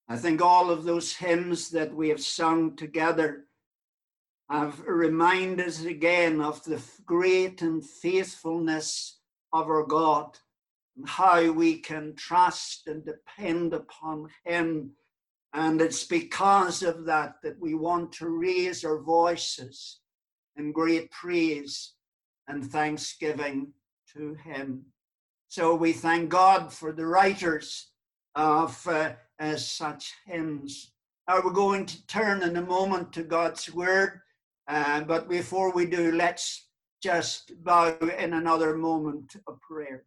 I think all of those hymns that we have sung together have reminded us again of the great and faithfulness of our God, and how we can trust and depend upon him. And it's because of that that we want to raise our voices in great praise and thanksgiving to him. So we thank God for the writers of such hymns. Now we're going to turn in a moment to God's word, but before we do, let's just bow in another moment of prayer.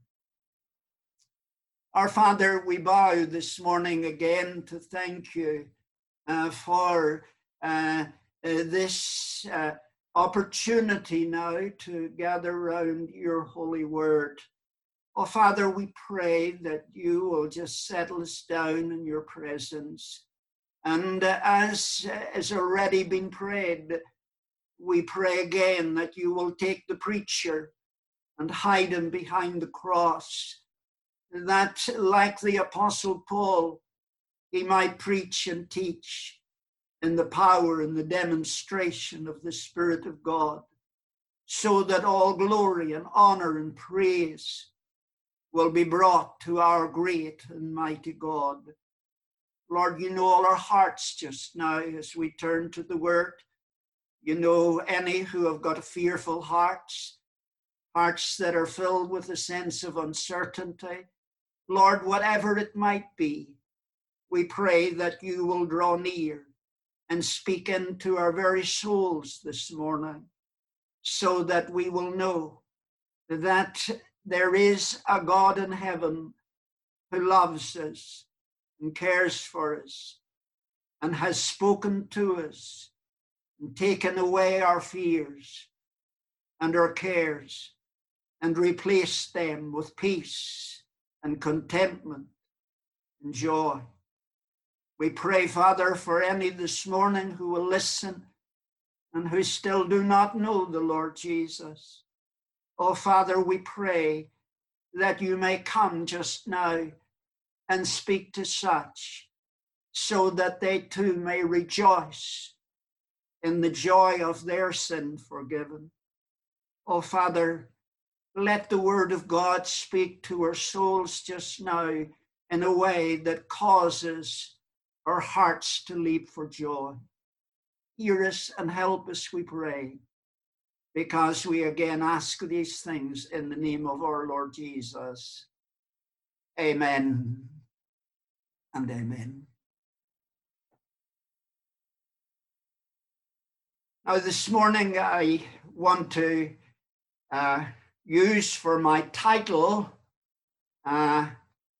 Our Father, we bow this morning again to thank you for this opportunity now to gather around your holy word. Oh, Father, we pray that you will just settle us down in your presence. And as has already been prayed, we pray again that you will take the preacher and hide him behind the cross, that like the Apostle Paul, he might preach and teach in the power and the demonstration of the Spirit of God, so that all glory and honor and praise will be brought to our great and mighty God. Lord, you know all our hearts just now as we turn to the word. You know any who have got fearful hearts that are filled with a sense of uncertainty. Lord, whatever it might be, we pray that you will draw near and speak into our very souls this morning, so that we will know that there is a God in heaven who loves us and cares for us and has spoken to us and taken away our fears and our cares and replaced them with peace and contentment and joy. We pray, Father, for any this morning who will listen and who still do not know the Lord Jesus. Oh, Father, we pray that you may come just now and speak to such, so that they too may rejoice in the joy of their sin forgiven. Oh, Father, let the word of God speak to our souls just now in a way that causes our hearts to leap for joy. Hear us and help us, we pray, because we again ask these things in the name of our Lord Jesus. Amen and amen. Now, this morning I want to use for my title a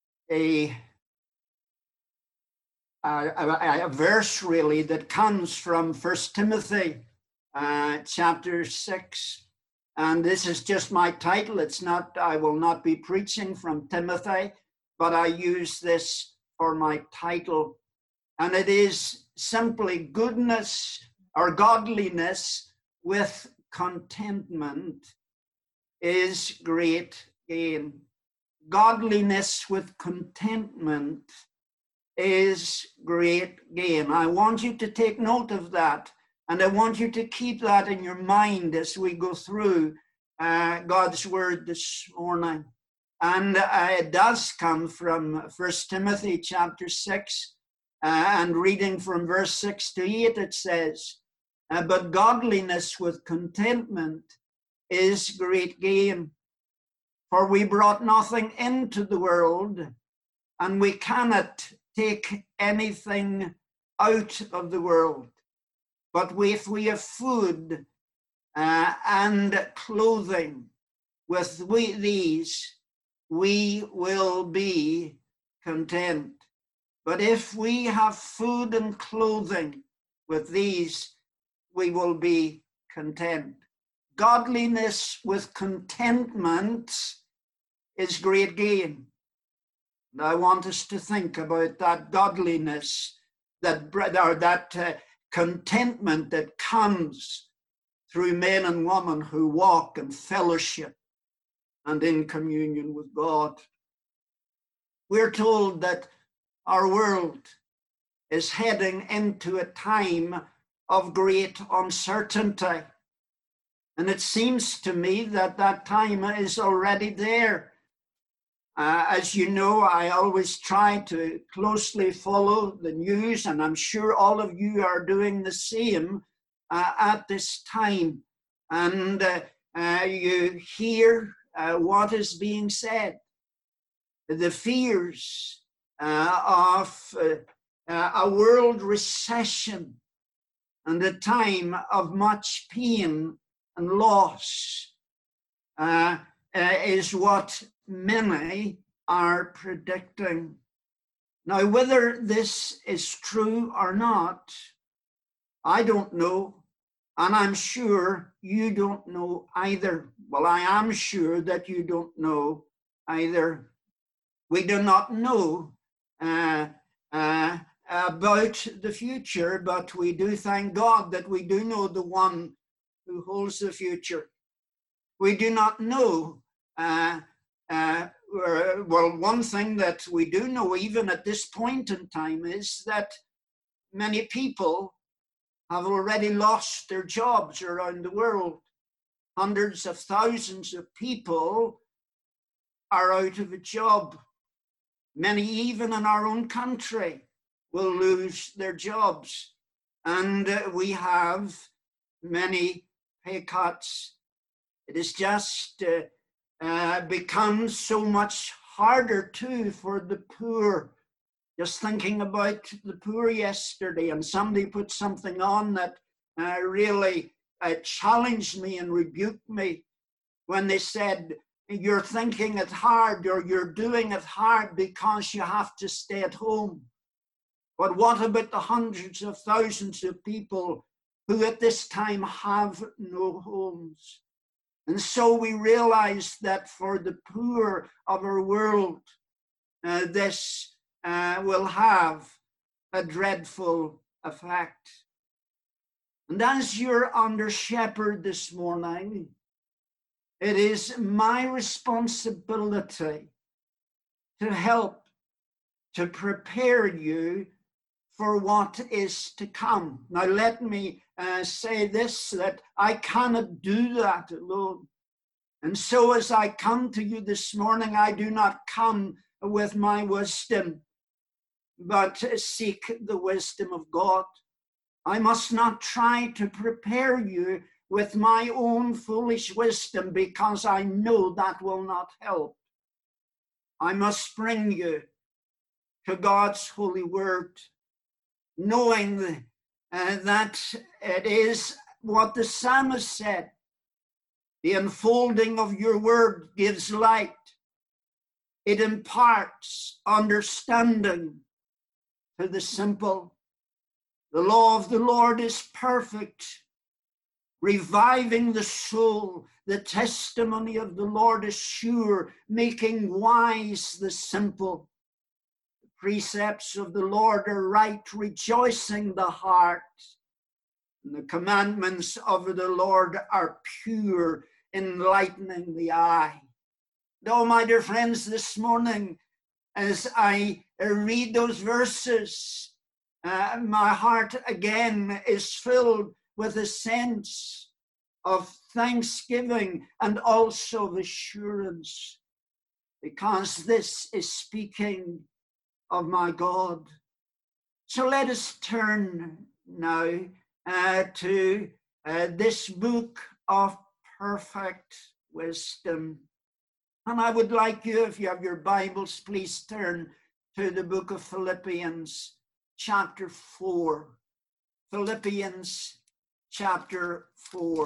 verse really that comes from 1 Timothy chapter 6. And this is just my title. It's not, I will not be preaching from Timothy, but I use this for my title. And it is simply goodness or godliness with contentment is great gain. Godliness with contentment is great gain. I want you to take note of that, and I want you to keep that in your mind as we go through God's word this morning. And it does come from 1 Timothy chapter 6, and reading from verse 6 to 8, it says, but godliness with contentment is great gain. For we brought nothing into the world, and we cannot take anything out of the world. But if we have food and clothing, with these we will be content. But if we have food and clothing, with these we will be content. Godliness with contentment is great gain. And I want us to think about that godliness, that contentment that comes through men and women who walk in fellowship and in communion with God. We're told that our world is heading into a time of great uncertainty. And it seems to me that that time is already there. As you know, I always try to closely follow the news, and I'm sure all of you are doing the same at this time. And you hear what is being said. The fears of a world recession and a time of much pain and loss is what many are predicting. Now, whether this is true or not, I don't know, and I'm sure you don't know either. Well, I am sure that you don't know either. We do not know about the future, but we do thank God that we do know the one who holds the future. We do not know. Well, one thing that we do know, even at this point in time, is that many people have already lost their jobs around the world. Hundreds of thousands of people are out of a job. Many, even in our own country, will lose their jobs. And we have many pay cuts. It has just become so much harder too for the poor. Just thinking about the poor yesterday, and somebody put something on that really challenged me and rebuked me when they said, you're thinking it hard, or you're doing it hard because you have to stay at home. But what about the hundreds of thousands of people who at this time have no homes? And so we realize that for the poor of our world, this will have a dreadful effect. And as you're under shepherd this morning, it is my responsibility to help to prepare you for what is to come. Now, let me say this, that I cannot do that alone. And so as I come to you this morning, I do not come with my wisdom, but seek the wisdom of God. I must not try to prepare you with my own foolish wisdom, because I know that will not help. I must bring you to God's holy word, knowing that it is what the psalmist said. The unfolding of your word gives light. It imparts understanding to the simple. The law of the Lord is perfect, reviving the soul. The testimony of the Lord is sure, making wise the simple. The precepts of the Lord are right, rejoicing the heart. And the commandments of the Lord are pure, enlightening the eye. Oh, my dear friends, this morning, as I read those verses, my heart again is filled with a sense of thanksgiving and also of assurance, because this is speaking of my God. So let us turn now to this book of perfect wisdom. And I would like you, if you have your Bibles, please turn to the book of Philippians, chapter 4. Philippians, chapter 4.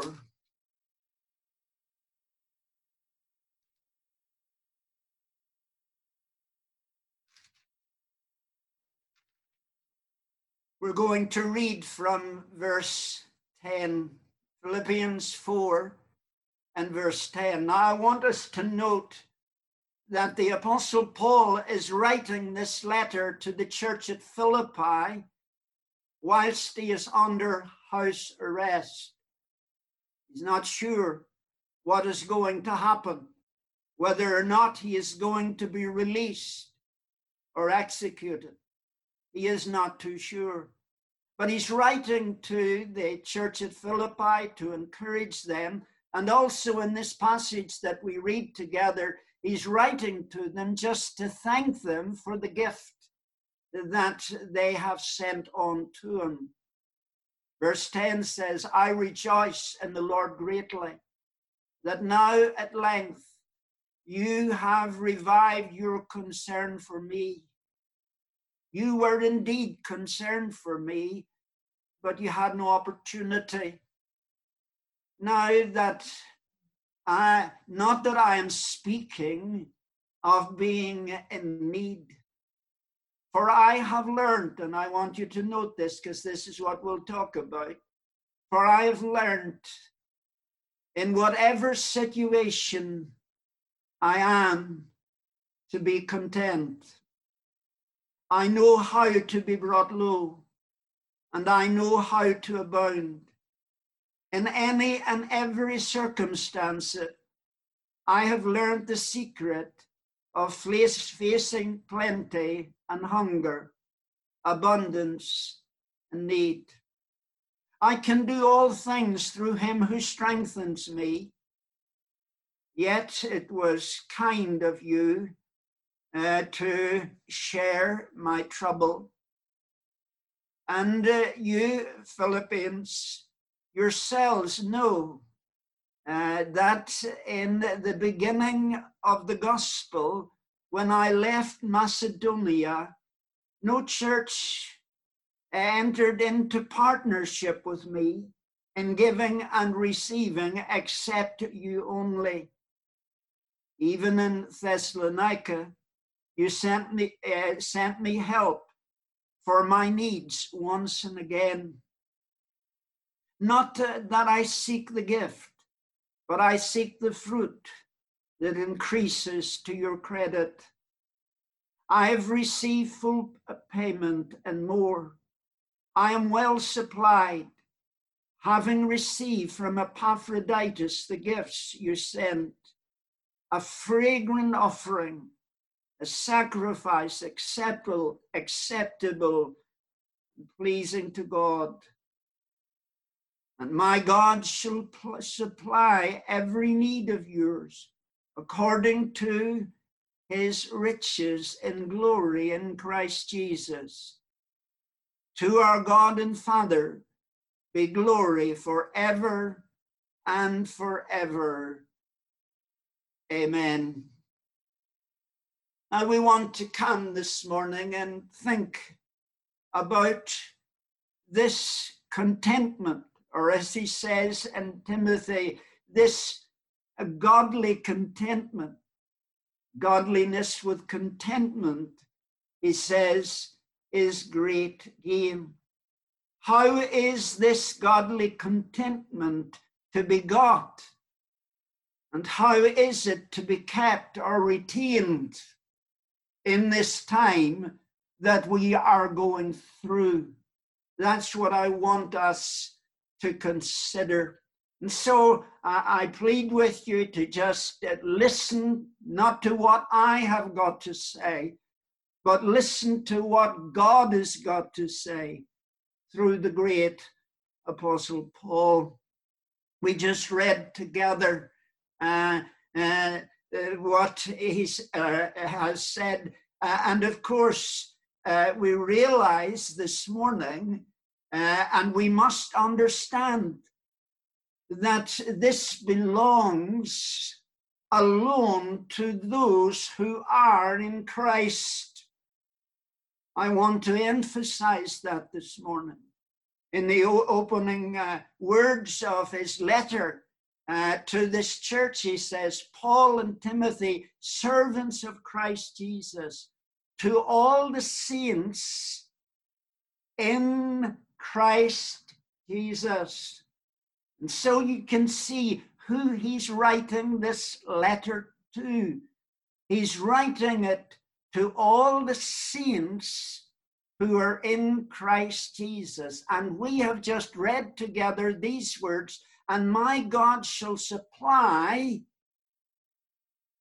We're going to read from verse 10, Philippians 4 and verse 10. Now, I want us to note that the Apostle Paul is writing this letter to the church at Philippi whilst he is under house arrest. He's not sure what is going to happen, whether or not he is going to be released or executed. He is not too sure. But he's writing to the church at Philippi to encourage them. And also in this passage that we read together, he's writing to them just to thank them for the gift that they have sent on to him. Verse 10 says, I rejoice in the Lord greatly, that now at length you have revived your concern for me. You were indeed concerned for me, but you had no opportunity. Now that not that I am speaking of being in need, for I have learned, and I want you to note this because this is what we'll talk about, for I have learned in whatever situation I am to be content. I know how to be brought low, and I know how to abound. In any and every circumstance, I have learned the secret of facing plenty and hunger, abundance and need. I can do all things through him who strengthens me. Yet it was kind of you to share my trouble. And you, Philippians, yourselves know that in the beginning of the gospel, when I left Macedonia, no church entered into partnership with me in giving and receiving except you only. Even in Thessalonica, you sent me help for my needs once and again. Not that I seek the gift, but I seek the fruit that increases to your credit. I have received full payment and more. I am well supplied, having received from Epaphroditus the gifts you sent, a fragrant offering, a sacrifice acceptable, pleasing to God. And my God shall supply every need of yours according to his riches in glory in Christ Jesus. To our God and Father be glory forever and forever. Amen. And we want to come this morning and think about this contentment, or as he says in Timothy, this godly contentment. Godliness with contentment, he says, is great gain. How is this godly contentment to be got? And how is it to be kept or retained in this time that we are going through? That's what I want us to consider. And so I plead with you to just listen, not to what I have got to say, but listen to what God has got to say through the great Apostle Paul. We just read together what he has said. And of course, we realize this morning, and we must understand that this belongs alone to those who are in Christ. I want to emphasize that this morning. In the opening words of his letter to this church, he says, Paul and Timothy, servants of Christ Jesus, to all the saints in Christ Jesus. And so you can see who he's writing this letter to. He's writing it to all the saints who are in Christ Jesus. And we have just read together these words, and my God shall supply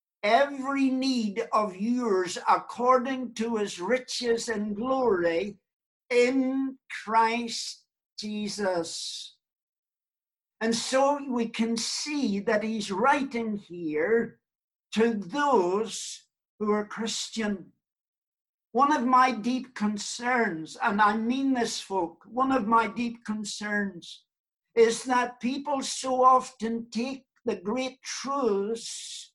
every need of yours according to his riches and glory in Christ Jesus. And so we can see that he's writing here to those who are Christian. One of my deep concerns, and I mean this, folk, one of my deep concerns is that people so often take the great truths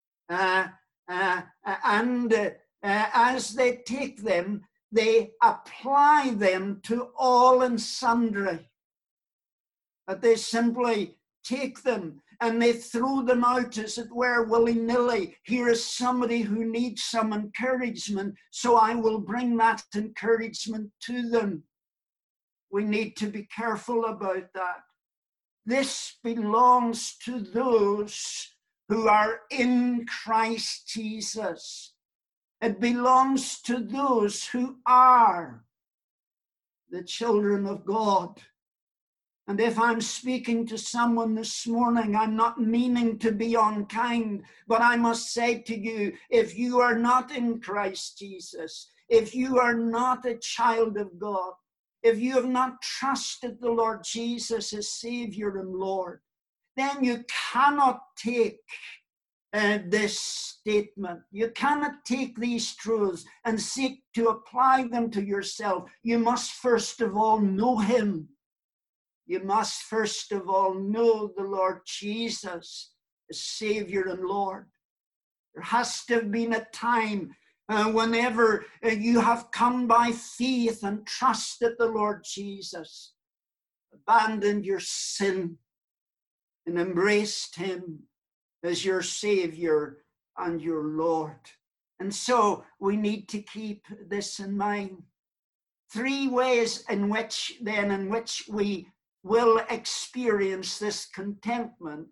and as they take them, they apply them to all and sundry. That they simply take them and they throw them out, as it were, willy-nilly. Here is somebody who needs some encouragement, so I will bring that encouragement to them. We need to be careful about that. This belongs to those who are in Christ Jesus. It belongs to those who are the children of God. And if I'm speaking to someone this morning, I'm not meaning to be unkind, but I must say to you, if you are not in Christ Jesus, if you are not a child of God, if you have not trusted the Lord Jesus as Savior and Lord, then you cannot take this statement. You cannot take these truths and seek to apply them to yourself. You must first of all know him. You must first of all know the Lord Jesus as Savior and Lord. There has to have been a time whenever you have come by faith and trusted the Lord Jesus, abandoned your sin and embraced him as your Savior and your Lord. And so we need to keep this in mind. 3 ways in which we will experience this contentment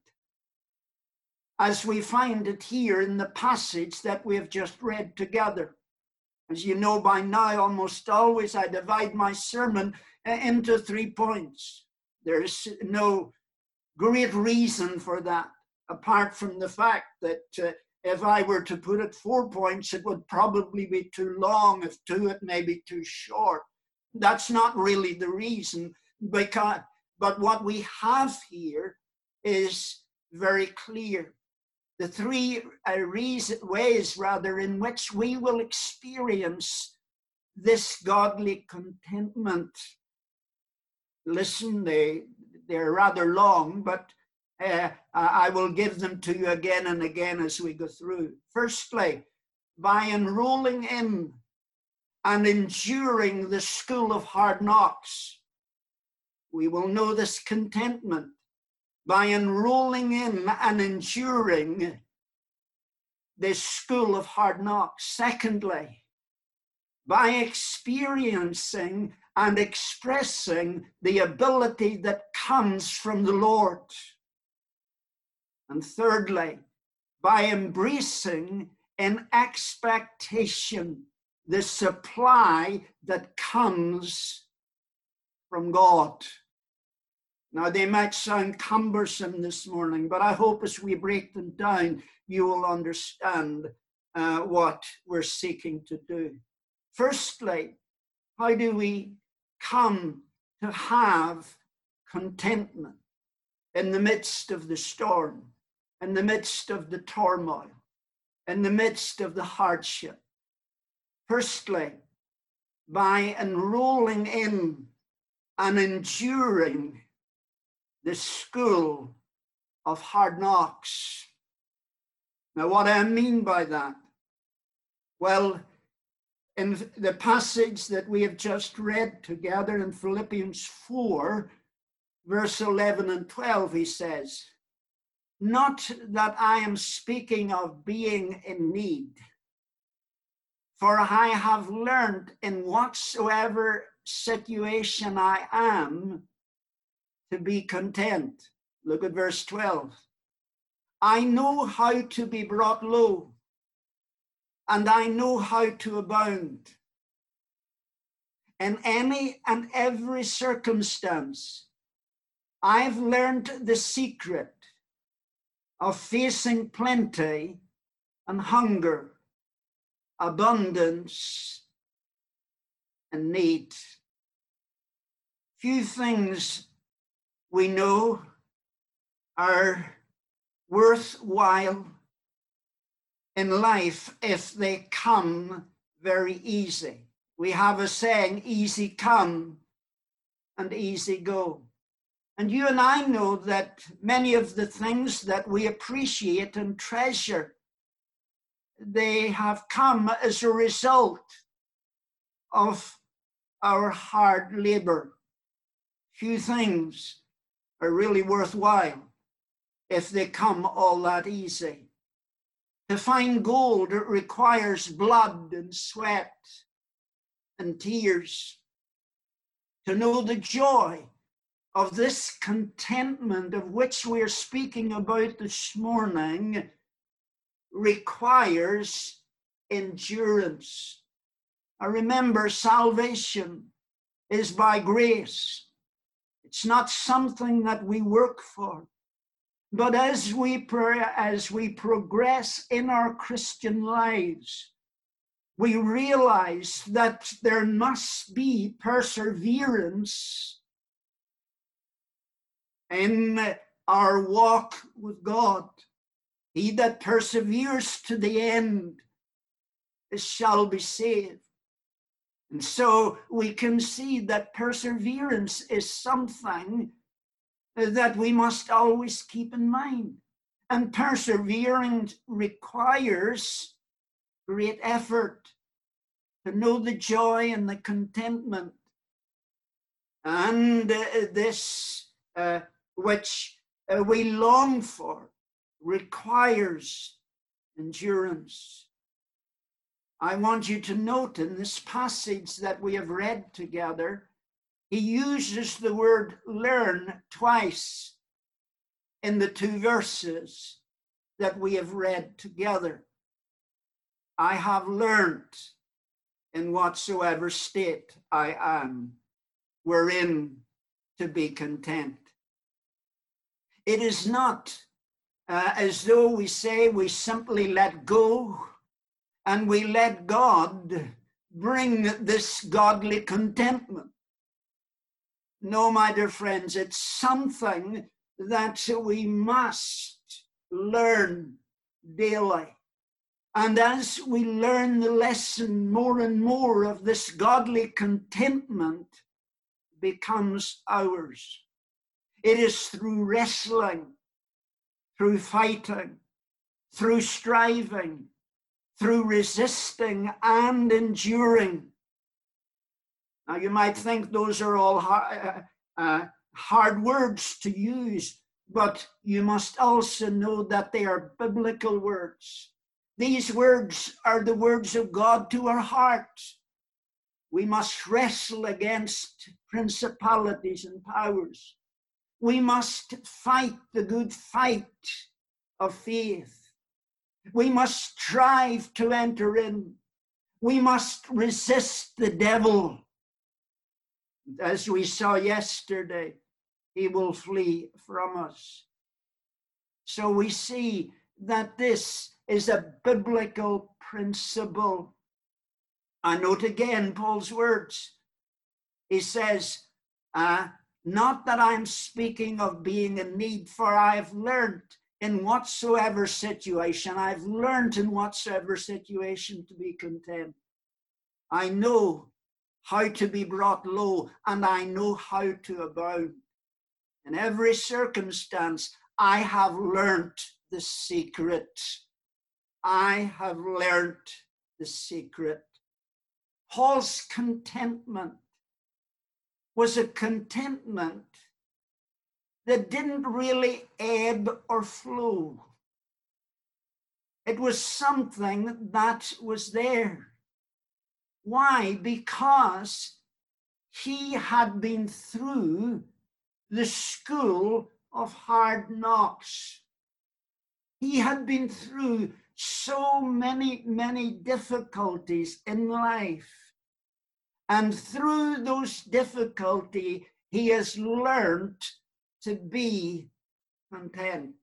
as we find it here in the passage that we have just read together. As you know by now, almost always I divide my sermon into 3 points. There is no great reason for that, apart from the fact that if I were to put it 4 points, it would probably be too long. If 2, it may be too short. That's not really the reason, but what we have here is very clear. The 3 ways in which we will experience this godly contentment. Listen, they're rather long, but I will give them to you again and again as we go through. Firstly, by enrolling in and enduring the school of hard knocks, we will know this contentment by enrolling in and enduring this school of hard knocks. Secondly, by experiencing and expressing the ability that comes from the Lord. And thirdly, by embracing in expectation the supply that comes from God. Now, they might sound cumbersome this morning, but I hope as we break them down, you will understand what we're seeking to do. Firstly, how do we come to have contentment in the midst of the storm, in the midst of the turmoil, in the midst of the hardship? Firstly, by enrolling in and enduring the school of hard knocks. Now, what do I mean by that? Well, in the passage that we have just read together in Philippians 4, verse 11 and 12, he says, "Not that I am speaking of being in need, for I have learned in whatsoever situation I am to be content." Look at verse 12. "I know how to be brought low, and I know how to abound. In any and every circumstance, I've learned the secret of facing plenty and hunger, abundance and need." Few things we know are worthwhile in life if they come very easy. We have a saying, easy come and easy go. And you and I know that many of the things that we appreciate and treasure, they have come as a result of our hard labor. Few things are really worthwhile if they come all that easy. To find gold, it requires blood and sweat and tears. To know the joy of this contentment of which we are speaking about this morning requires endurance. I remember salvation is by grace. It's not something that we work for. But as we progress in our Christian lives, we realize that there must be perseverance in our walk with God. He that perseveres to the end shall be saved. And so we can see that perseverance is something that we must always keep in mind. And persevering requires great effort to know the joy and the contentment. And this which we long for requires endurance. I want you to note in this passage that we have read together, he uses the word learn twice in the two verses that we have read together. I have learned in whatsoever state I am, wherein to be content. It is not as though we say we simply let go and we let God bring this godly contentment. No, my dear friends, it's something that we must learn daily. And as we learn the lesson more and more of this godly contentment becomes ours. It is through wrestling, through fighting, through striving, through resisting and enduring. Now, you might think those are all hard words to use, but you must also know that they are biblical words. These words are the words of God to our hearts. We must wrestle against principalities and powers. We must fight the good fight of faith. We must strive to enter in. We must resist the devil. As we saw yesterday, he will flee from us. So we see that this is a biblical principle. I note again Paul's words. He says, not that I'm speaking of being in need, for I've learned in whatsoever situation, I've learned in whatsoever situation to be content. I know how to be brought low, and I know how to abound. In every circumstance, I have learned the secret. I have learned the secret. Paul's contentment was a contentment that didn't really ebb or flow. It was something that was there. Why? Because he had been through the school of hard knocks. He had been through so many, many difficulties in life. And through those difficulties, he has learned to be content.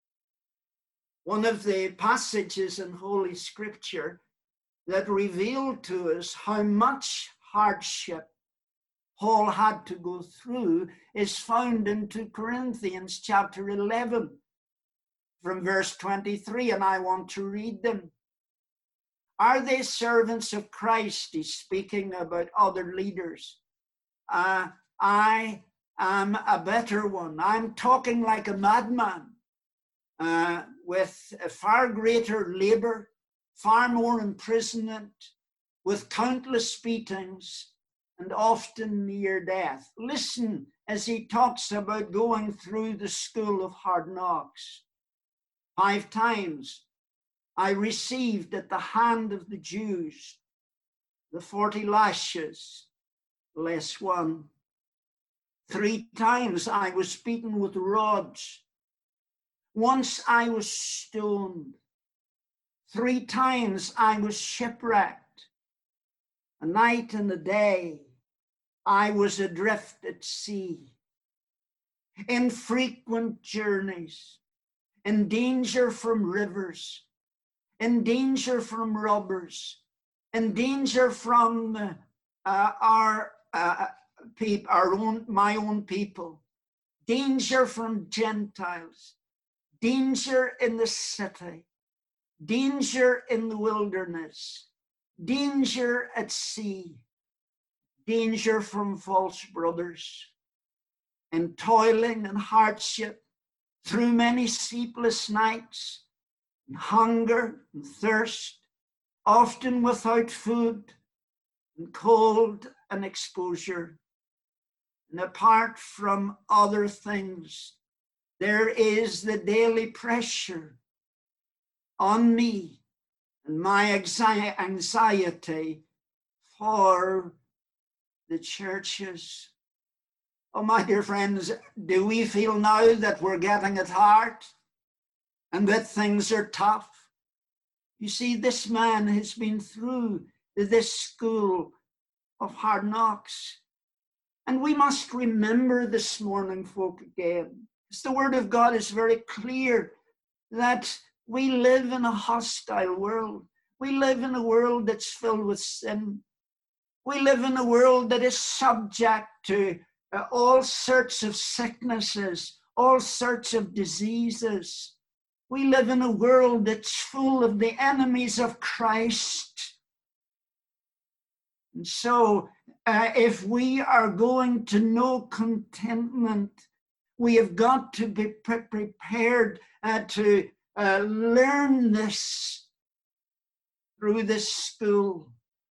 One of the passages in Holy Scripture that reveal to us how much hardship Paul had to go through is found in 2 Corinthians chapter 11 from verse 23, and I want to read them. Are they servants of Christ? He's speaking about other leaders. I am a better one. I'm talking like a madman with a far greater labor, far more imprisonment, with countless beatings, and often near death. Listen as he talks about going through the school of hard knocks. 5 times I received at the hand of the Jews the 40 lashes, less one. 3 times I was beaten with rods. Once I was stoned. 3 times I was shipwrecked. A night and a day I was adrift at sea, in frequent journeys, in danger from rivers, in danger from robbers, in danger from my own people, danger from Gentiles, danger in the city, danger in the wilderness, danger at sea, danger from false brothers, and toiling and hardship through many sleepless nights, and hunger and thirst, often without food, and cold and exposure. And apart from other things, there is the daily pressure on me and my anxiety for the churches. Oh, my dear friends, do we feel now that we're getting it hard and that things are tough? You see, this man has been through this school of hard knocks. And we must remember this morning, folk, again, because the word of God is very clear that we live in a hostile world. We live in a world that's filled with sin. We live in a world that is subject to all sorts of sicknesses, all sorts of diseases. We live in a world that's full of the enemies of Christ. And so, if we are going to know contentment, we have got to be prepared to learn this through this school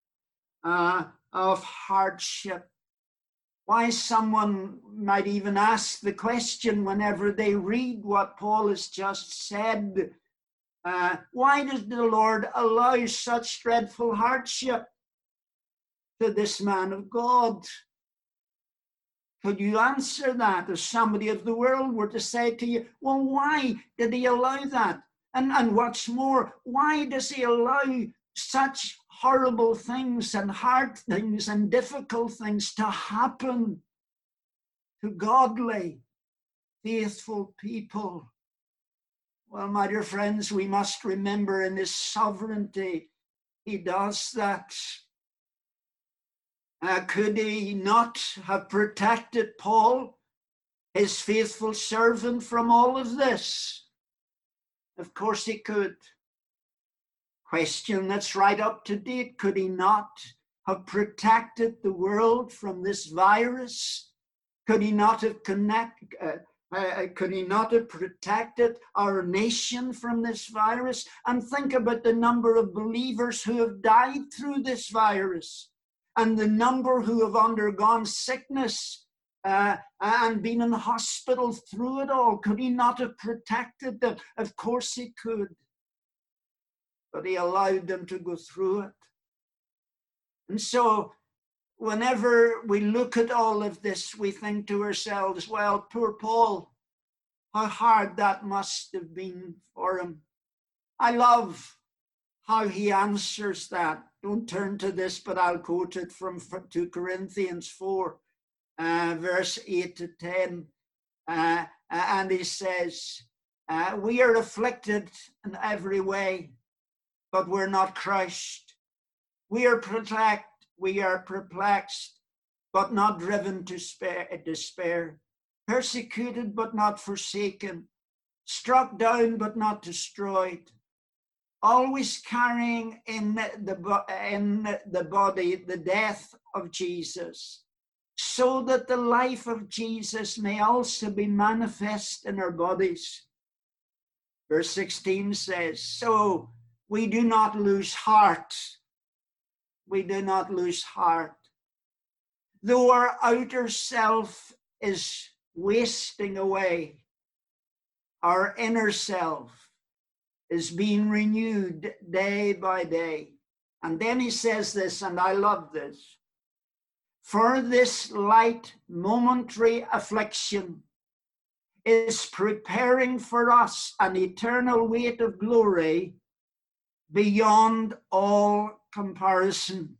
of hardship. Why, someone might even ask the question whenever they read what Paul has just said, why does the Lord allow such dreadful hardship to this man of God? Could you answer that if somebody of the world were to say to you, well, why did he allow that? And what's more, why does he allow such horrible things and hard things and difficult things to happen to godly, faithful people? Well, my dear friends, we must remember in his sovereignty, he does that. Could he not have protected Paul, his faithful servant, from all of this? Of course he could. Question that's right up to date. Could he not have protected the world from this virus? Could he not have protected our nation from this virus? And think about the number of believers who have died through this virus, and the number who have undergone sickness and been in the hospital through it all. Could he not have protected them? Of course he could. But he allowed them to go through it. And so whenever we look at all of this, we think to ourselves, well, poor Paul, how hard that must have been for him. I love how he answers that. Don't turn to this, but I'll quote it from 2 Corinthians 4, verse 8 to 10. And he says, we are afflicted in every way, but we're not crushed. We are perplexed, but not driven to despair, persecuted, but not forsaken, struck down, but not destroyed, always carrying in the body the death of Jesus, so that the life of Jesus may also be manifest in our bodies. Verse 16 says, so we do not lose heart. We do not lose heart. Though our outer self is wasting away, our inner self is being renewed day by day. And then he says this, and I love this. For this light momentary affliction is preparing for us an eternal weight of glory beyond all comparison.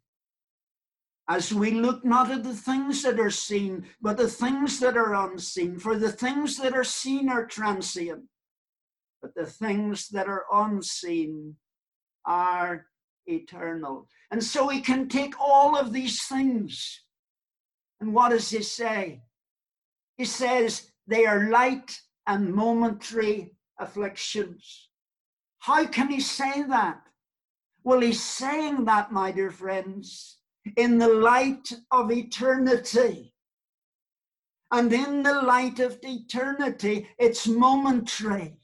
As we look not at the things that are seen, but the things that are unseen. For the things that are seen are transient, but the things that are unseen are eternal. And so we can take all of these things. And what does he say? He says they are light and momentary afflictions. How can he say that? Well, he's saying that, my dear friends, in the light of eternity. And in the light of eternity, it's momentary.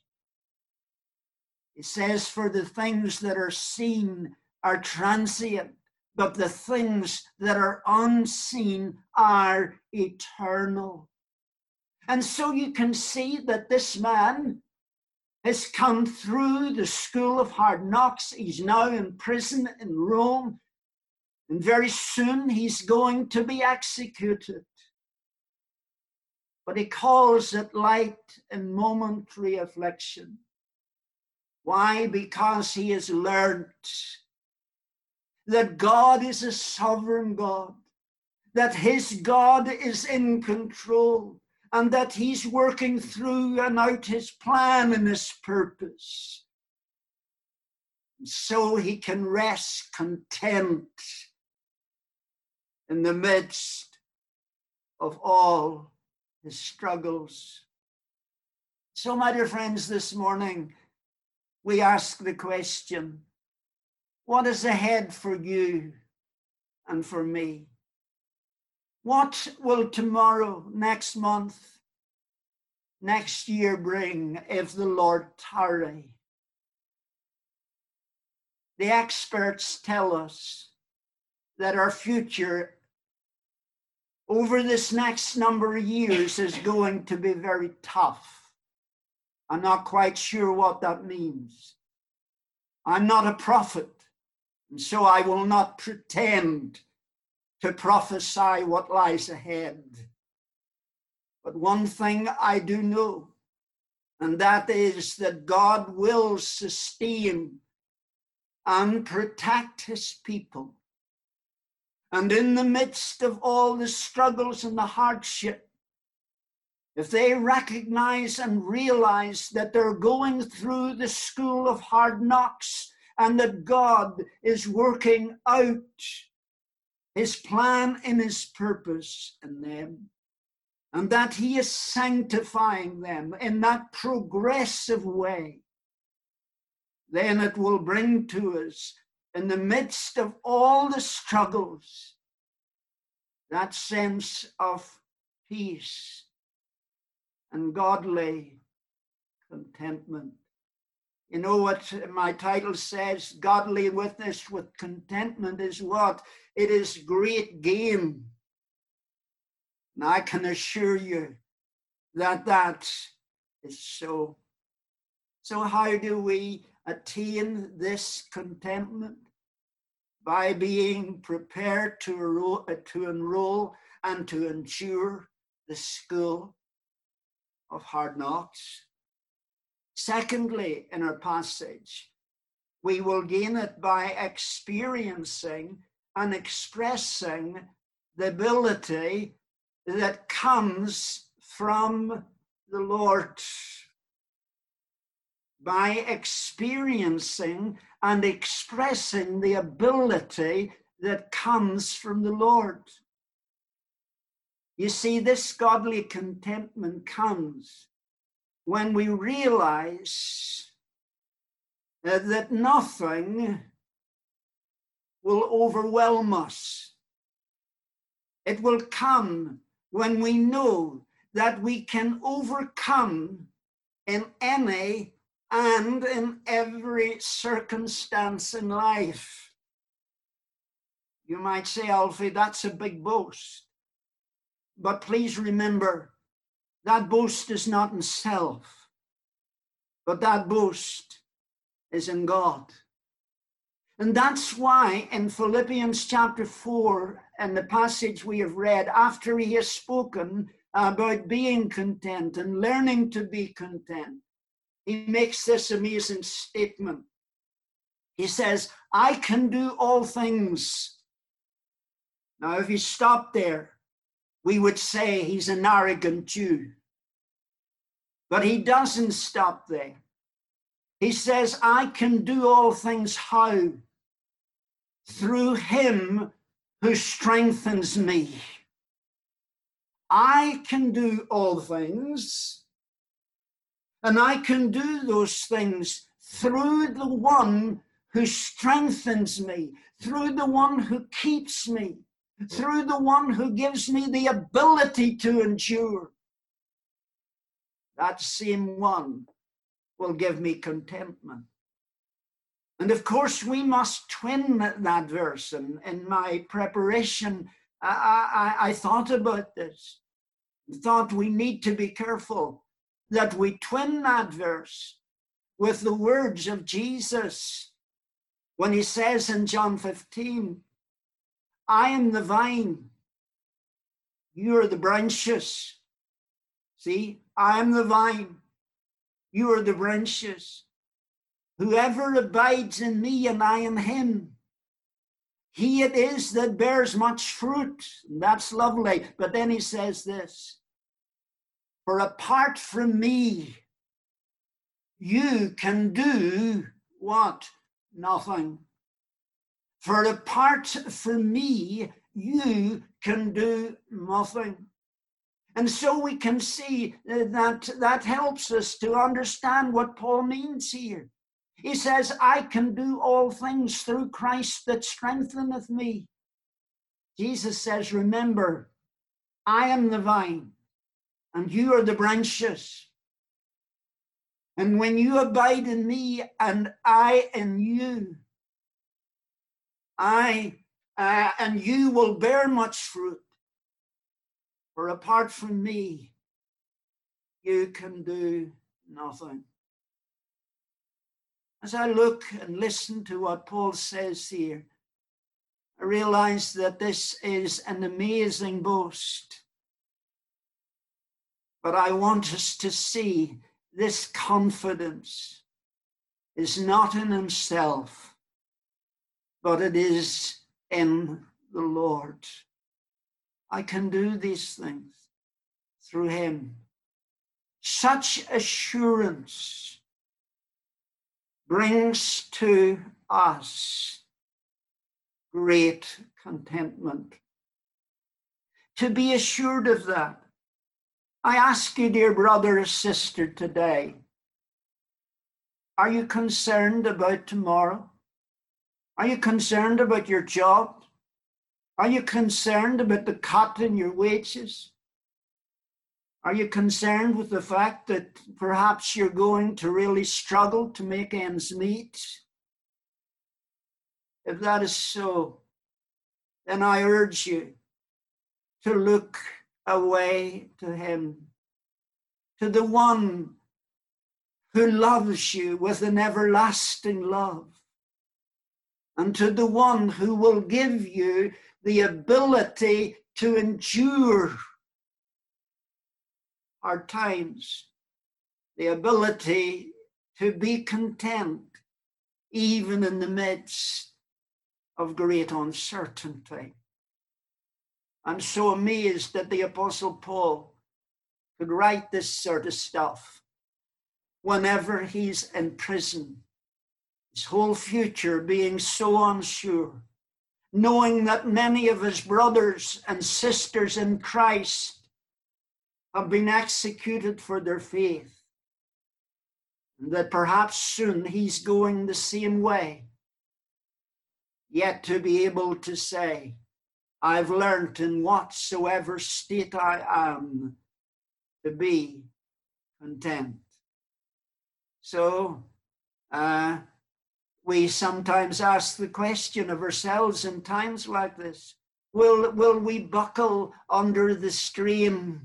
He says, for the things that are seen are transient, but the things that are unseen are eternal. And so you can see that this man has come through the school of hard knocks. He's now in prison in Rome. And very soon he's going to be executed. But he calls it light and momentary affliction. Why? Because he has learned that God is a sovereign God, that his God is in control, and that he's working through and out his plan and his purpose. So he can rest content in the midst of all his struggles. So, my dear friends, this morning we ask the question, what is ahead for you and for me? What will tomorrow, next month, next year bring if the Lord tarry? The experts tell us that our future over this next number of years is going to be very tough. I'm not quite sure what that means. I'm not a prophet, and so I will not pretend to prophesy what lies ahead. But one thing I do know, and that is that God will sustain and protect his people. And in the midst of all the struggles and the hardship, if they recognize and realize that they're going through the school of hard knocks and that God is working out his plan and his purpose in them, and that he is sanctifying them in that progressive way, then it will bring to us, in the midst of all the struggles, that sense of peace and godly contentment. You know what my title says? Godly witness with contentment is what? It is great gain. And I can assure you that that is so. So how do we attain this contentment? By being prepared to enroll and to endure the school of hard knocks. Secondly, in our passage, we will gain it by experiencing and expressing the ability that comes from the Lord. By experiencing and expressing the ability that comes from the Lord. You see, this godly contentment comes when we realize that nothing will overwhelm us. It will come when we know that we can overcome in any and in every circumstance in life. You might say, Alfie, that's a big boast. But please remember, that boast is not in self, but that boast is in God. And that's why in Philippians chapter 4, and the passage we have read, after he has spoken about being content and learning to be content, he makes this amazing statement. He says, I can do all things. Now, if you stop there, we would say he's an arrogant Jew. But he doesn't stop there. He says, I can do all things how? Through him who strengthens me. I can do all things, and I can do those things through the one who strengthens me, through the one who keeps me, through the one who gives me the ability to endure. That same one will give me contentment. And of course, we must twin that verse. And in my preparation, I thought about this. I thought we need to be careful that we twin that verse with the words of Jesus when he says in John 15, I am the vine, you are the branches. See, I am the vine, you are the branches. Whoever abides in me and I in him, he it is that bears much fruit. And that's lovely. But then he says this, for apart from me, you can do what? Nothing. For apart from me, you can do nothing. And so we can see that helps us to understand what Paul means here. He says, I can do all things through Christ that strengtheneth me. Jesus says, remember, I am the vine, and you are the branches. And when you abide in me, and I in you, and you will bear much fruit. For apart from me, you can do nothing. As I look and listen to what Paul says here, I realize that this is an amazing boast. But I want us to see this confidence is not in himself, but it is in the Lord. I can do these things through him. Such assurance brings to us great contentment. To be assured of that, I ask you, dear brother or sister, today, are you concerned about tomorrow? Are you concerned about your job? Are you concerned about the cut in your wages? Are you concerned with the fact that perhaps you're going to really struggle to make ends meet? If that is so, then I urge you to look away to him, to the one who loves you with an everlasting love, and to the one who will give you the ability to endure hard times, the ability to be content even in the midst of great uncertainty. I'm so amazed that the Apostle Paul could write this sort of stuff whenever he's in prison, his whole future being so unsure. knowing that many of his brothers and sisters in Christ have been executed for their faith, and that perhaps soon he's going the same way, yet to be able to say, I've learnt in whatsoever state I am to be content. So we sometimes ask the question of ourselves in times like this, will we buckle under the strain?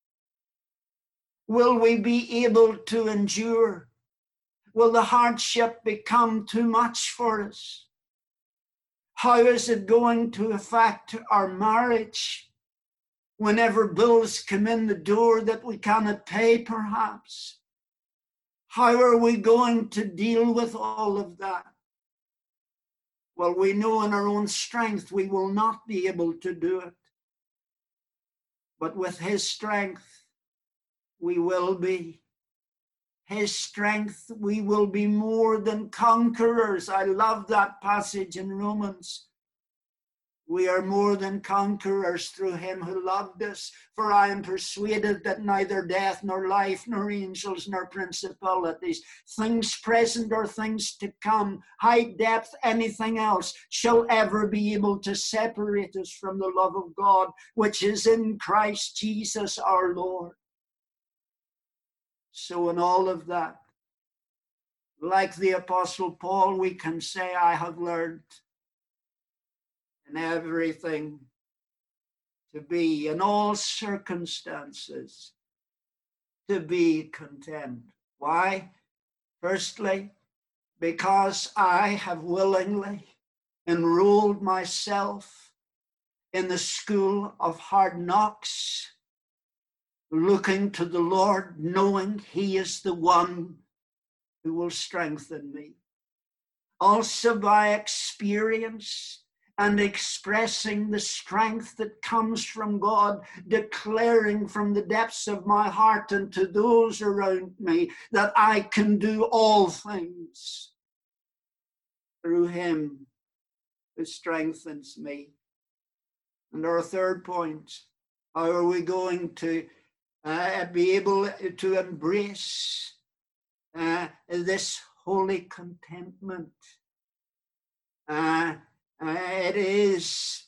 Will we be able to endure? Will the hardship become too much for us? How is it going to affect our marriage whenever bills come in the door that we cannot pay, perhaps? How are we going to deal with all of that? Well, we know in our own strength we will not be able to do it. But with his strength, we will be. His strength, we will be more than conquerors. I love that passage in Romans. We are more than conquerors through him who loved us. For I am persuaded that neither death, nor life, nor angels, nor principalities, things present or things to come, height, depth, anything else, shall ever be able to separate us from the love of God, which is in Christ Jesus our Lord. So in all of that, like the Apostle Paul, we can say, I have learned in everything to be, in all circumstances, to be content. Why? Firstly, because I have willingly enrolled myself in the school of hard knocks, looking to the Lord, knowing he is the one who will strengthen me. Also by experience and expressing the strength that comes from God, declaring from the depths of my heart and to those around me that I can do all things through him who strengthens me. And our third point, how are we going to be able to embrace this holy contentment? It is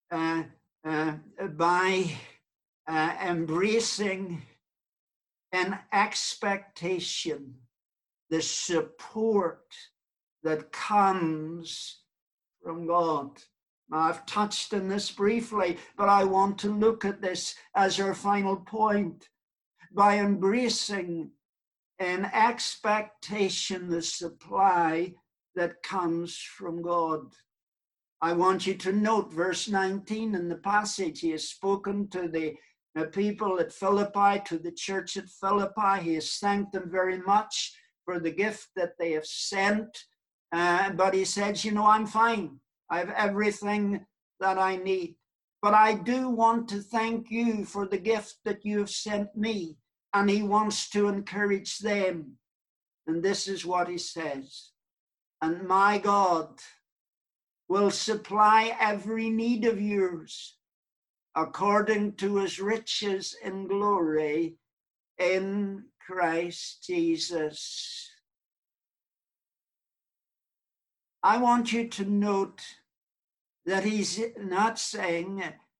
by embracing an expectation, the support that comes from God. Now, I've touched on this briefly, but I want to look at this as our final point. By embracing an expectation, the supply that comes from God. I want you to note verse 19 in the passage. He has spoken to the people at Philippi, to the church at Philippi. He has thanked them very much for the gift that they have sent. But he says, you know, I'm fine. I have everything that I need. But I do want to thank you for the gift that you have sent me. And he wants to encourage them. And this is what he says. And my God will supply every need of yours according to his riches in glory in Christ Jesus. I want you to note that he's not saying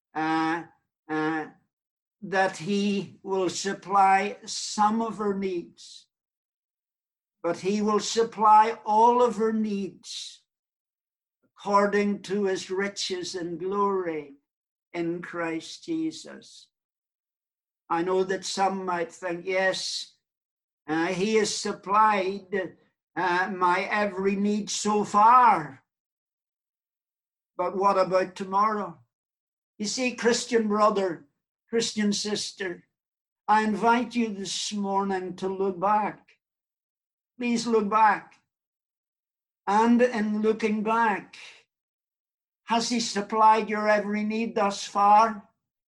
that he will supply some of her needs, but he will supply all of her needs according to his riches and glory in Christ Jesus. I know that some might think, yes, he has supplied my every need so far. But what about tomorrow? You see, Christian brother, Christian sister, I invite you this morning to look back. Please look back. And in looking back, has he supplied your every need thus far?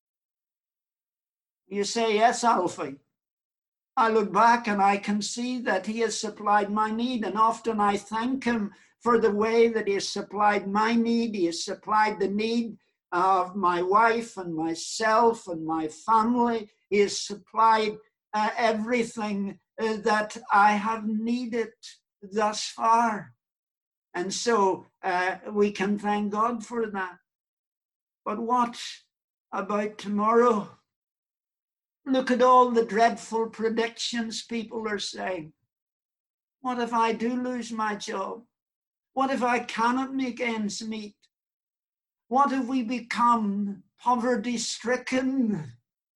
You say, yes, Alfie. I look back and I can see that he has supplied my need, and often I thank him for the way that he has supplied my need. He has supplied the need of my wife and myself and my family. He has supplied everything that I have needed thus far. And so we can thank God for that. But what about tomorrow? Look at all the dreadful predictions people are saying. What if I do lose my job? What if I cannot make ends meet? What if we become poverty-stricken?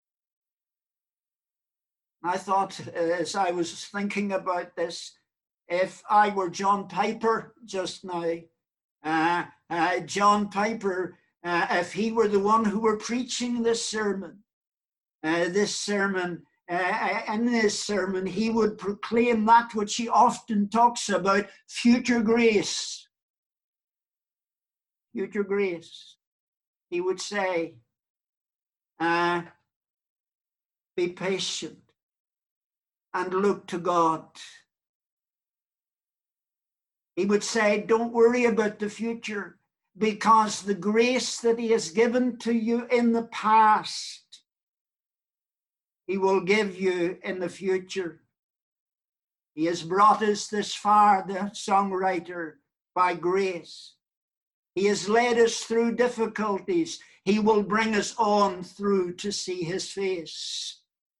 I thought, as I was thinking about this, if I were John Piper just now, John Piper, if he were the one who were preaching this sermon, in this sermon, he would proclaim that which he often talks about, future grace. Future grace. He would say, be patient and look to God. He would say, don't worry about the future, because the grace that he has given to you in the past, he will give you in the future. He has brought us this far, the songwriter, by grace. He has led us through difficulties. He will bring us on through to see his face.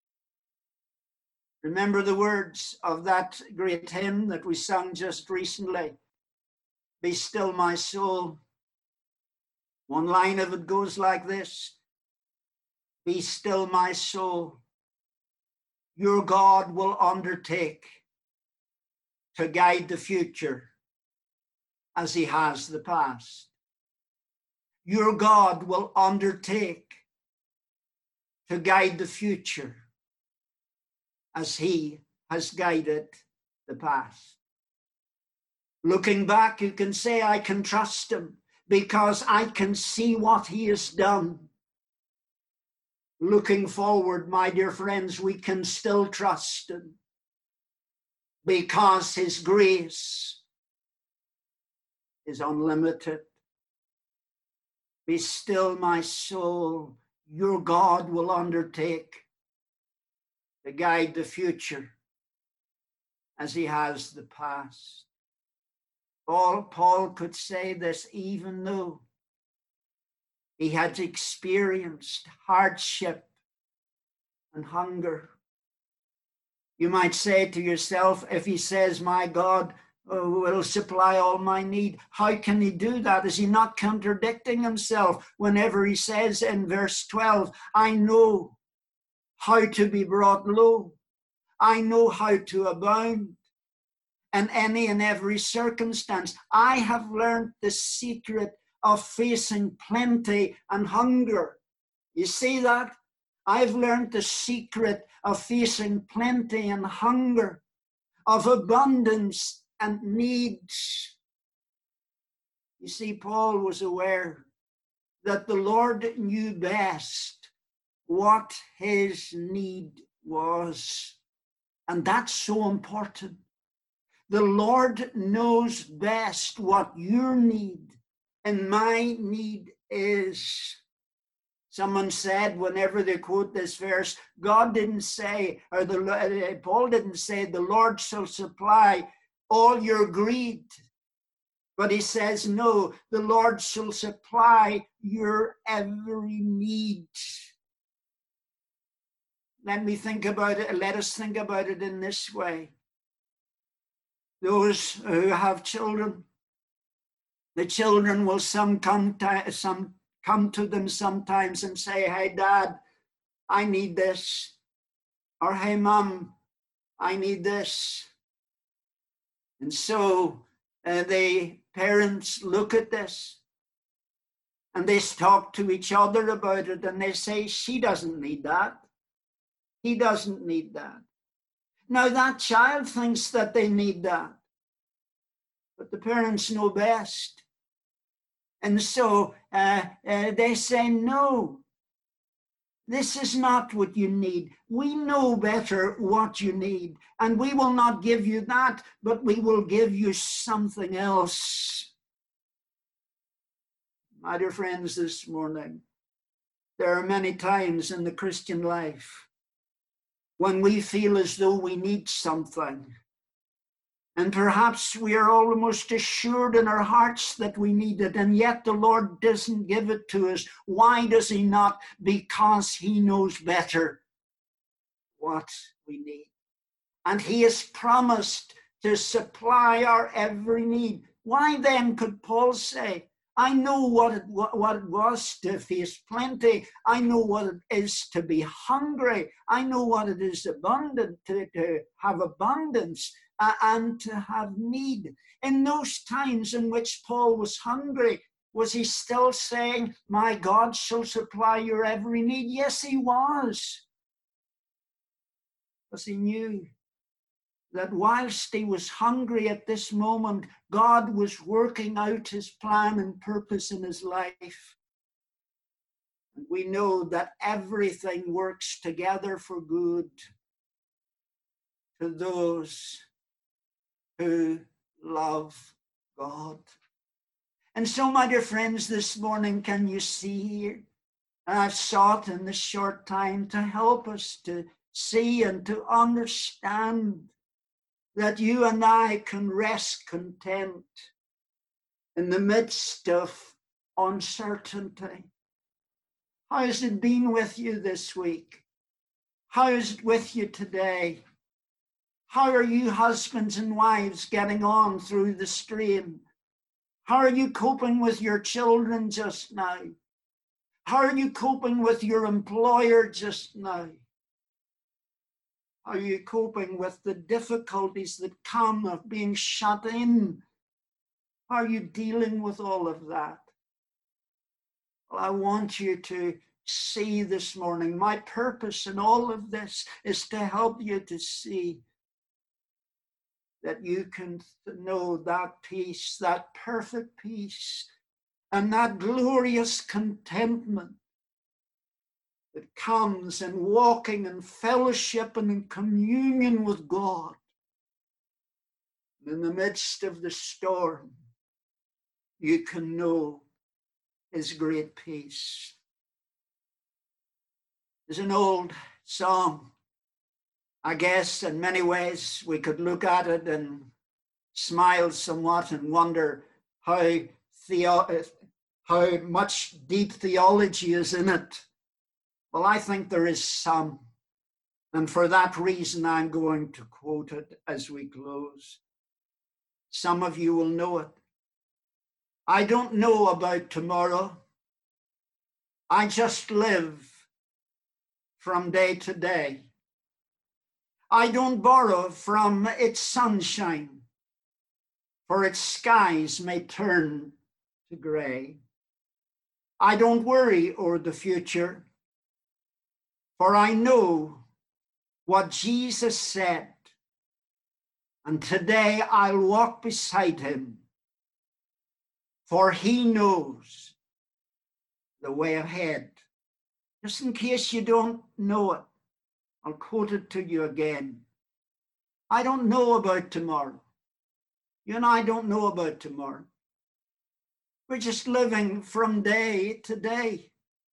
Remember the words of that great hymn that we sung just recently. Be still, my soul. One line of it goes like this. Be still, my soul. Your God will undertake to guide the future as he has the past. Your God will undertake to guide the future as he has guided the past. Looking back, you can say, I can trust him because I can see what he has done. Looking forward, my dear friends, we can still trust him because his grace is unlimited. Be still, my soul. Your God will undertake to guide the future as he has the past. Paul could say this even though he had experienced hardship and hunger. You might say to yourself, if he says, my God will supply all my need, how can he do that? Is he not contradicting himself whenever he says in verse 12, I know how to be brought low. I know how to abound in any and every circumstance. I have learned the secret of facing plenty and hunger. You see that? I've learned the secret of facing plenty and hunger, of abundance and needs. You see, Paul was aware that the Lord knew best what his need was. And that's so important. The Lord knows best what your need and my need is. Someone said, whenever they quote this verse, God didn't say, or Paul didn't say, the Lord shall supply all your greed. But he says, no, the Lord shall supply your every need. Let us think about it in this way. Those who have children, the children will come to them sometimes and say, hey, Dad, I need this. Or, hey, Mom, I need this. And so the parents look at this and they talk to each other about it and they say, she doesn't need that. He doesn't need that. Now, that child thinks that they need that, but the parents know best. And so they say, no, This is not what you need. We know better what you need, and we will not give you that, but we will give you something else. My dear friends, this morning, there are many times in the Christian life when we feel as though we need something. And perhaps we are almost assured in our hearts that we need it, and yet the Lord doesn't give it to us. Why does he not? Because he knows better what we need. And he has promised to supply our every need. Why then could Paul say, I know what it was to face plenty. I know what it is to be hungry. I know what it is abundant to have abundance and to have need. In those times in which Paul was hungry, was he still saying, my God shall supply your every need? Yes, he was. Because he knew that whilst he was hungry at this moment, God was working out his plan and purpose in his life. And we know that everything works together for good to those who love God. And so, my dear friends, this morning, can you see here? And I've sought in this short time to help us to see and to understand that you and I can rest content in the midst of uncertainty. How has it been with you this week? How is it with you today? How are you husbands and wives getting on through the strain? How are you coping with your children just now? How are you coping with your employer just now? How are you coping with the difficulties that come of being shut in? How are you dealing with all of that? Well, I want you to see this morning, my purpose in all of this is to help you to see that you can know that peace, that perfect peace, and that glorious contentment that comes in walking in fellowship and in communion with God. In the midst of the storm, you can know his great peace. There's an old song. I guess in many ways we could look at it and smile somewhat and wonder how much deep theology is in it. Well, I think there is some. And for that reason, I'm going to quote it as we close. Some of you will know it. I don't know about tomorrow. I just live from day to day. I don't borrow from its sunshine, for its skies may turn to gray. I don't worry o'er the future, for I know what Jesus said, and today I'll walk beside him, for he knows the way ahead. Just in case you don't know it, I'll quote it to you again. I don't know about tomorrow. You and I don't know about tomorrow. We're just living from day to day.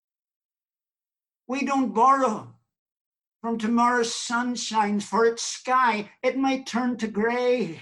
We don't borrow from tomorrow's sunshine, for its sky, it may turn to gray.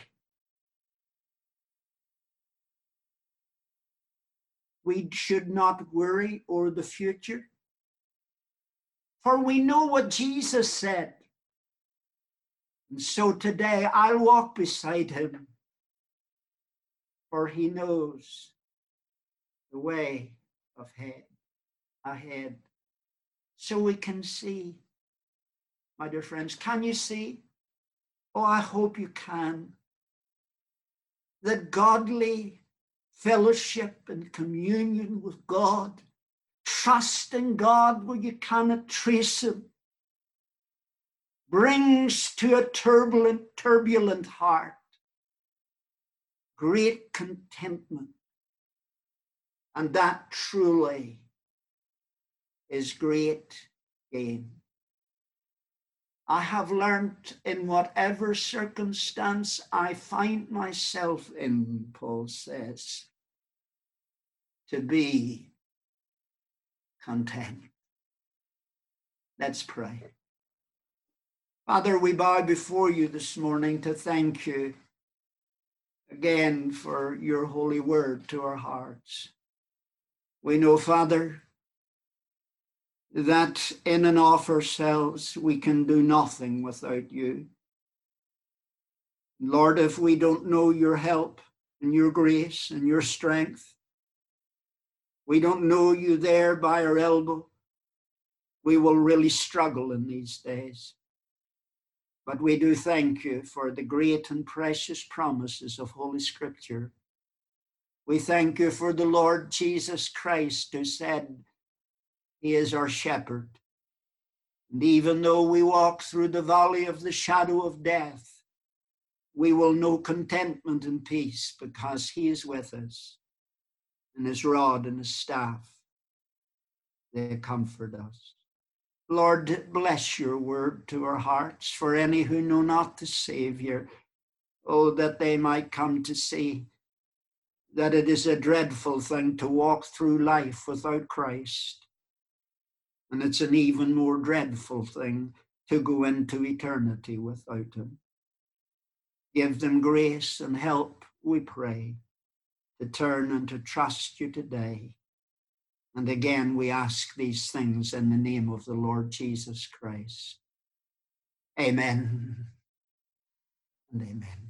We should not worry o'er the future, for we know what Jesus said. And so today I'll walk beside him, for he knows the way of ahead. So we can see, my dear friends, can you see? Oh, I hope you can. That godly fellowship and communion with God, trusting God where you cannot trace him, brings to a turbulent heart great contentment. And that truly is great again. I have learned in whatever circumstance I find myself in, Paul says, to be content. Let's pray. Father, we bow before you this morning to thank you again for your holy word to our hearts. We know, Father, that in and of ourselves we can do nothing without you. Lord, if we don't know your help and your grace and your strength, we don't know you there by our elbow, we will really struggle in these days. But we do thank you for the great and precious promises of Holy Scripture. We thank you for the Lord Jesus Christ, who said he is our shepherd. And even though we walk through the valley of the shadow of death, we will know contentment and peace because he is with us, and his rod and his staff, they comfort us. Lord, bless your word to our hearts for any who know not the Savior. Oh, that they might come to see that it is a dreadful thing to walk through life without Christ. And it's an even more dreadful thing to go into eternity without him. Give them grace and help, we pray, to turn and to trust you today. And again, we ask these things in the name of the Lord Jesus Christ. Amen and amen.